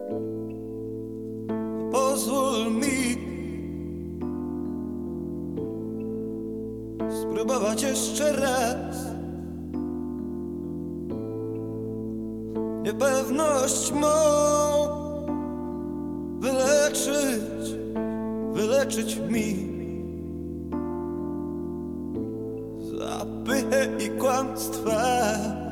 Pozwól mi spróbować jeszcze raz. Niepewność mą wyleczyć mi zapychę i kłamstwa.